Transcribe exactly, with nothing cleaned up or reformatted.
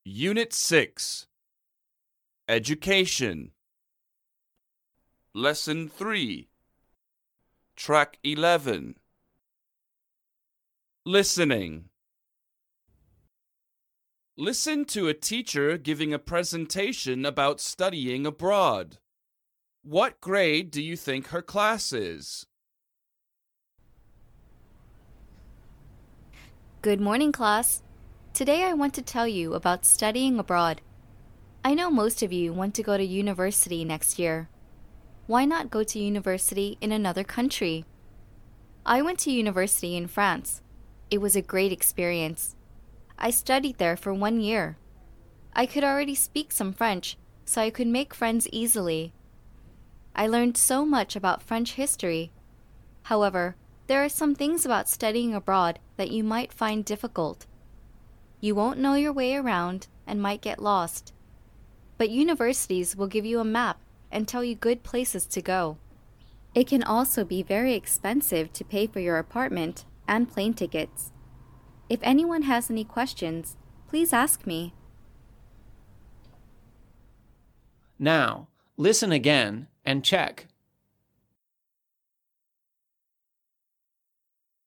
Unit six, Education. Lesson three, Track eleven. Listening. Listen to a teacher giving a presentation about studying abroad. What grade do you think her class is? Good morning, class. Today I want to tell you about studying abroad. I know most of you want to go to university next year. Why not go to university in another country? I went to university in France. It was a great experience. I studied there for one year. I could already speak some French, so I could make friends easily. I learned so much about French history. However, there are some things about studying abroad that you might find difficult. You won't know your way around and might get lost. But universities will give you a map and tell you good places to go. It can also be very expensive to pay for your apartment and plane tickets. If anyone has any questions, please ask me. Now, listen again and check.